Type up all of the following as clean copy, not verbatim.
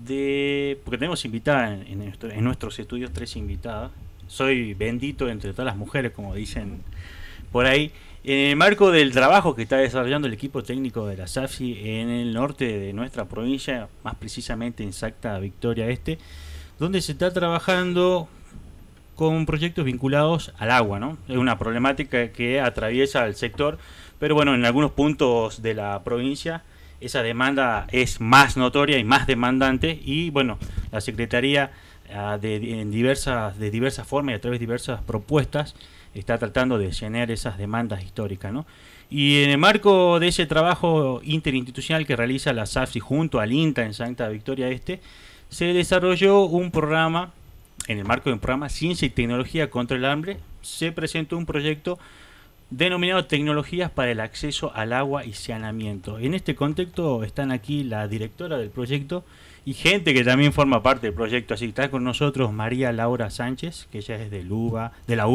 porque tenemos invitadas en nuestros estudios 3 invitadas. Soy bendito entre todas las mujeres, como dicen por ahí. En el marco del trabajo que está desarrollando el equipo técnico de la SAFSI en el norte de nuestra provincia, más precisamente en Salta Victoria Este, donde se está trabajando con proyectos vinculados al agua, ¿no? Es una problemática que atraviesa el sector, pero bueno, en algunos puntos de la provincia esa demanda es más notoria y más demandante, y bueno, la Secretaría de diversas formas y a través de diversas propuestas está tratando de llenar esas demandas históricas, ¿no? Y en el marco de ese trabajo interinstitucional que realiza la SAFSI junto al INTA en Santa Victoria Este, se desarrolló un programa, en el marco de un programa Ciencia y Tecnología contra el Hambre, se presentó un proyecto denominado Tecnologías para el Acceso al Agua y Saneamiento. En este contexto están aquí la directora del proyecto y gente que también forma parte del proyecto. Así que está con nosotros María Laura Sánchez, que ella es de la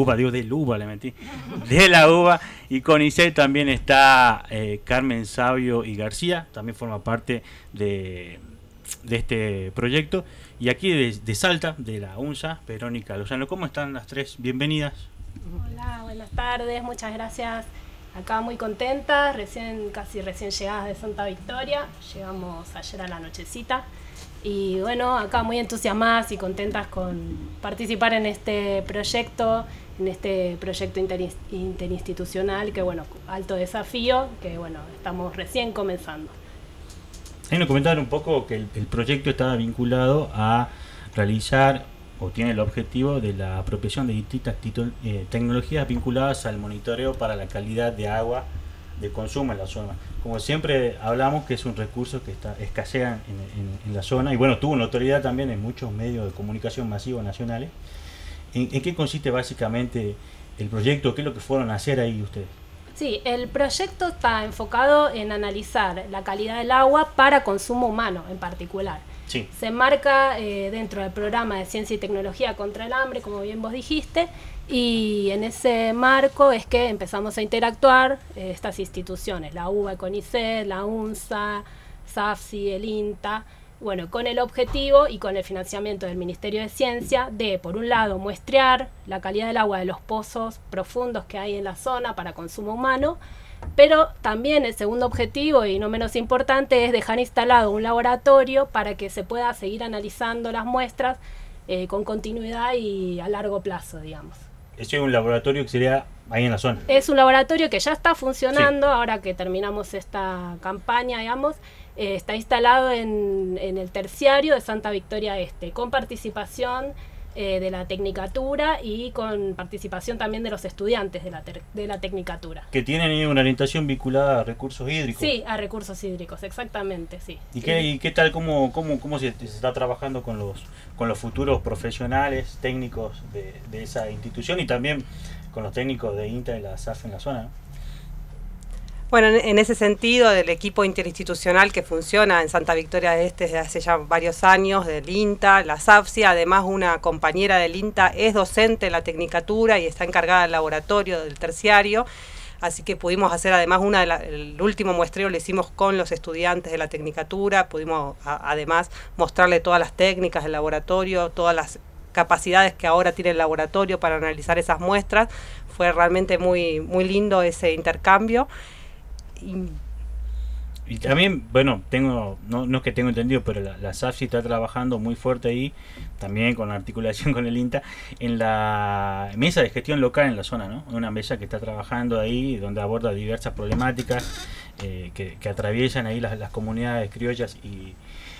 UBA, y con ICE también está Carmen Sabio y García, también forma parte de este proyecto. Y aquí de Salta, de la UNSA, Verónica Lozano. ¿Cómo están las tres? Bienvenidas. Hola, buenas tardes, muchas gracias. Acá muy contentas, casi recién llegadas de Santa Victoria. Llegamos ayer a la nochecita. Y bueno, acá muy entusiasmadas y contentas con participar en este proyecto interinstitucional, que bueno, alto desafío, que bueno, estamos recién comenzando. Nos comentaron un poco que el proyecto estaba vinculado a realizar, o tiene el objetivo de la apropiación de distintas tecnologías vinculadas al monitoreo para la calidad de agua de consumo en la zona. Como siempre hablamos que es un recurso que escasea en la zona, y bueno, tuvo notoriedad también en muchos medios de comunicación masivos nacionales. ¿En qué consiste básicamente el proyecto? ¿Qué es lo que fueron a hacer ahí ustedes? Sí, el proyecto está enfocado en analizar la calidad del agua para consumo humano en particular. Sí. Se enmarca dentro del programa de Ciencia y Tecnología contra el Hambre, como bien vos dijiste, y en ese marco es que empezamos a interactuar estas instituciones, la UBA, CONICET, la UNSA, SAFSI, el INTA, bueno, con el objetivo y con el financiamiento del Ministerio de Ciencia de, por un lado, muestrear la calidad del agua de los pozos profundos que hay en la zona para consumo humano, pero también el segundo objetivo, y no menos importante, es dejar instalado un laboratorio para que se pueda seguir analizando las muestras con continuidad y a largo plazo, digamos. Ese es un laboratorio que sería ahí en la zona. Es un laboratorio que ya está funcionando, sí. Ahora que terminamos esta campaña, digamos, está instalado en el terciario de Santa Victoria Este, con participación de la Tecnicatura y con participación también de los estudiantes de la Tecnicatura. Que tienen una orientación vinculada a recursos hídricos. Sí, a recursos hídricos, exactamente, sí. ¿Y qué tal, cómo se está trabajando con los futuros profesionales técnicos de esa institución y también con los técnicos de INTA y la SAF en la zona, ¿no? Bueno, en ese sentido, del equipo interinstitucional que funciona en Santa Victoria Este desde hace ya varios años, del INTA, la SAFSI, además una compañera del INTA es docente en la Tecnicatura y está encargada del laboratorio del terciario, así que pudimos hacer además el último muestreo lo hicimos con los estudiantes de la Tecnicatura, pudimos además mostrarle todas las técnicas del laboratorio, todas las capacidades que ahora tiene el laboratorio para analizar esas muestras. Fue realmente muy, muy lindo ese intercambio. Y también, bueno, no es que tengo entendido, pero la SAFSI está trabajando muy fuerte ahí, también con la articulación con el INTA, en la mesa de gestión local en la zona, ¿no? Una mesa que está trabajando ahí, donde aborda diversas problemáticas que atraviesan ahí las comunidades criollas y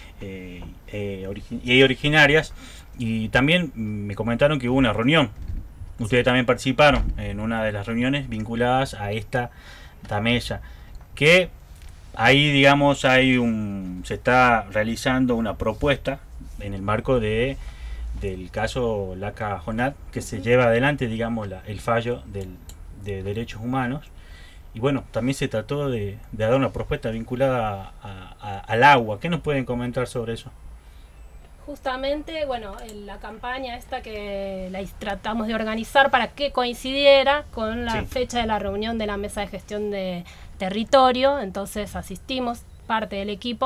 originarias. Y también me comentaron que hubo una reunión. Ustedes también participaron en una de las reuniones vinculadas a esta mesa, que ahí, digamos, se está realizando una propuesta en el marco del caso Laca Jonat, que se lleva adelante, digamos, el fallo de derechos humanos. Y bueno, también se trató de dar una propuesta vinculada al agua. ¿Qué nos pueden comentar sobre eso? Justamente, bueno, la campaña esta que la tratamos de organizar para que coincidiera con la fecha de la reunión de la mesa de gestión de territorio, entonces asistimos parte del equipo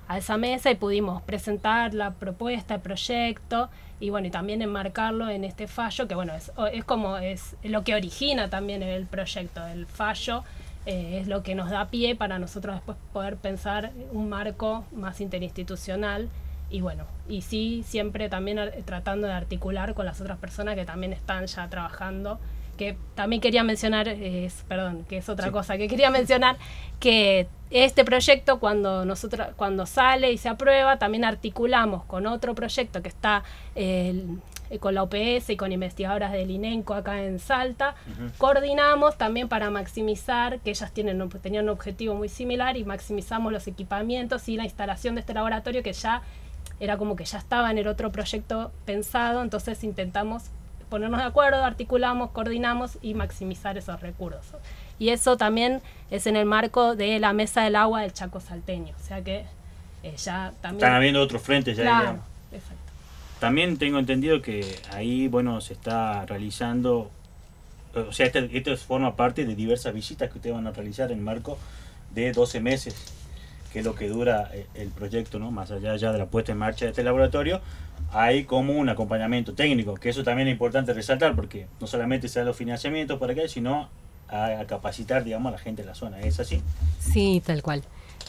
a esa mesa y pudimos presentar la propuesta, el proyecto y bueno, y también enmarcarlo en este fallo que bueno, es como es lo que origina también el proyecto, el fallo es lo que nos da pie para nosotros después poder pensar un marco más interinstitucional y bueno, y sí, siempre también tratando de articular con las otras personas que también están ya trabajando, que también quería mencionar, que es otra cosa que quería mencionar, que este proyecto cuando sale y se aprueba, también articulamos con otro proyecto que está con la OPS y con investigadoras del INENCO acá en Salta, coordinamos también para maximizar, que ellas tenían un objetivo muy similar y maximizamos los equipamientos y la instalación de este laboratorio que ya era como que ya estaba en el otro proyecto pensado, entonces intentamos ponernos de acuerdo, articulamos, coordinamos y maximizar esos recursos. Y eso también es en el marco de la Mesa del Agua del Chaco Salteño, o sea que ya también... Están habiendo otros frentes ya. Claro, digamos. exacto. También tengo entendido que ahí, bueno, se está realizando, o sea, esto forma parte de diversas visitas que ustedes van a realizar en marco de 12 meses, que es lo que dura el proyecto, ¿no? Más allá ya de la puesta en marcha de este laboratorio, hay como un acompañamiento técnico, que eso también es importante resaltar, porque no solamente se dan los financiamientos para acá, sino a capacitar, digamos, a la gente de la zona. ¿Es así? Sí, tal cual.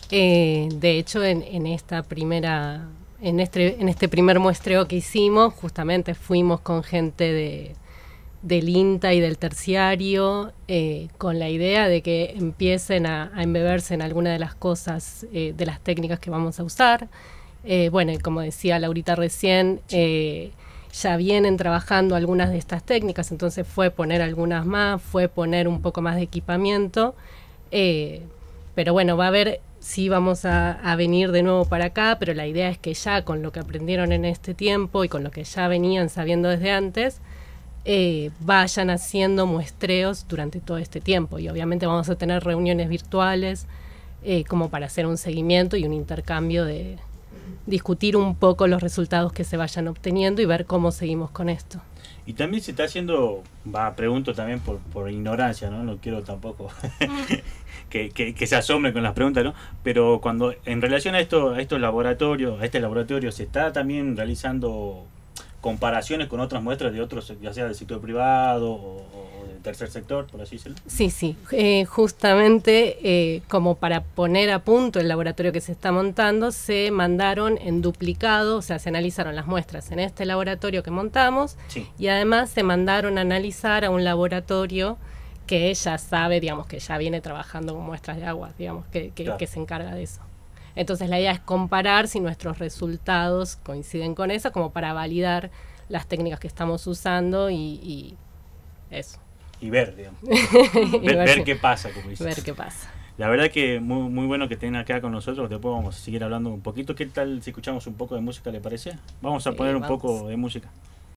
De hecho, en esta primera... En este primer muestreo que hicimos, justamente fuimos con gente del INTA y del terciario, con la idea de que empiecen a embeberse en alguna de las cosas, de las técnicas que vamos a usar. Bueno, y como decía Laurita recién, ya vienen trabajando algunas de estas técnicas, entonces fue poner algunas más, fue poner un poco más de equipamiento, pero bueno, va a haber... Sí, vamos a venir de nuevo para acá, pero la idea es que ya con lo que aprendieron en este tiempo y con lo que ya venían sabiendo desde antes, vayan haciendo muestreos durante todo este tiempo. Y obviamente vamos a tener reuniones virtuales como para hacer un seguimiento y un intercambio de discutir un poco los resultados que se vayan obteniendo y ver cómo seguimos con esto. Y también se está haciendo, pregunto también por ignorancia, ¿no? No quiero tampoco que se asombre con las preguntas, ¿no? Pero cuando en relación a estos laboratorios, a este laboratorio, se está también realizando comparaciones con otras muestras de otros, ya sea del sector privado o del tercer sector, por así decirlo. Sí, justamente como para poner a punto el laboratorio que se está montando, se mandaron en duplicado, o sea, se analizaron las muestras en este laboratorio que montamos, sí, y además se mandaron a analizar a un laboratorio que ya sabe, digamos, que ya viene trabajando con muestras de agua, digamos, claro, que se encarga de eso. Entonces la idea es comparar si nuestros resultados coinciden con eso, como para validar las técnicas que estamos usando y eso. Y ver, digamos. ver qué pasa, como dices. Ver qué pasa. La verdad que muy bueno que estén acá con nosotros. Después vamos a seguir hablando un poquito. ¿Qué tal si escuchamos un poco de música, le parece? Vamos a poner un poco de música.